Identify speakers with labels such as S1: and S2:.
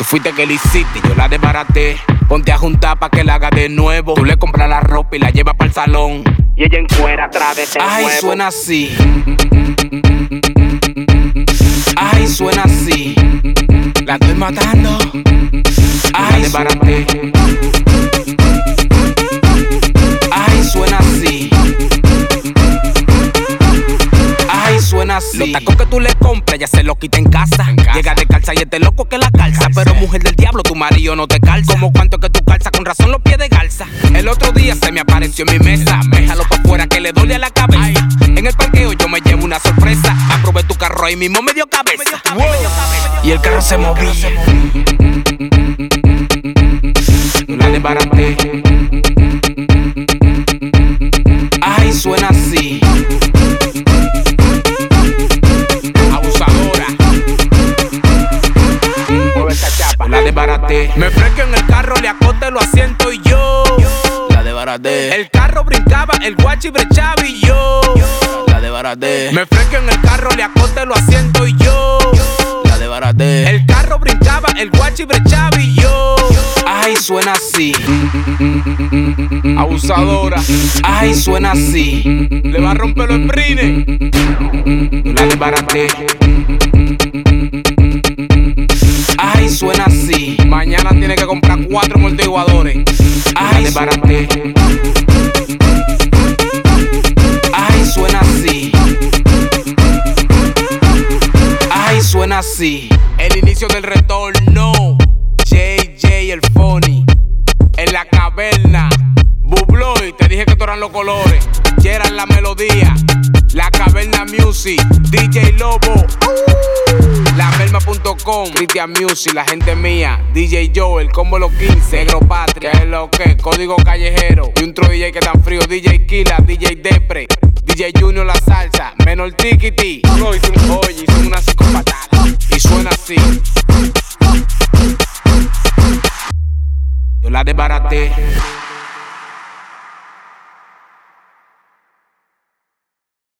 S1: Tú fuiste que la hiciste y yo la desbaraté. Ponte a juntar pa' que la haga de nuevo. Tú le compras la ropa y la llevas pa'l salón.
S2: Y ella encuera atrás de ese
S1: Ay,
S2: huevo.
S1: suena así. Ay, suena así. La estoy matando. Ay, desbaraté. Ay, suena así. Ay, suena así. Los tacos que tú le compras ya se los quita en casa. Llega de calza y este loco que la calza. Pero mujer del diablo, tu marido no te calza. Como cuánto que tú calza, con razón los pies de garza. El otro día se me apareció en mi mesa. Déjalo pa' fuera que le duele a la cabeza. En el parqueo yo me llevo una sorpresa. Aprobé tu carro ahí mismo me dio cabeza. Y el carro se movía. La desbaraté. Ay, suena así. Abusadora.
S2: Mueve esa chapa.
S1: La desbaraté. Me fresco en el carro, le acote los asientos y yo. La desbaraté. El carro brincaba, el guachi brechaba y yo. La desbaraté. Me fresco en el carro, le acote los asientos y yo. La desbaraté. El carro brincaba, el guachi brechaba y yo. Ay, suena así. Abusadora. Ay, suena así. Le va a romper los sprines. La desbaraté. Ay, suena así. Mañana tiene que comprar 4 amortiguadores. Ay, desbaraté. Ay, suena así. Ay, suena así. El inicio del retorno. JJ el Funny. En la caverna. Bubloy, te dije que tú eran los colores. Ya eran la melodía. La Caverna Music. DJ Lobo. Lamelma.com, Cristian Music, la gente mía, DJ Joel, Combo Los 15, Negro Patria, que es lo que, Código Callejero, y un tro DJ que tan frío, DJ Killa, DJ Depre, DJ Junior La Salsa, Menor Tiquiti, no hice un oye, hice una psicopatada, y suena así. Yo la desbaraté.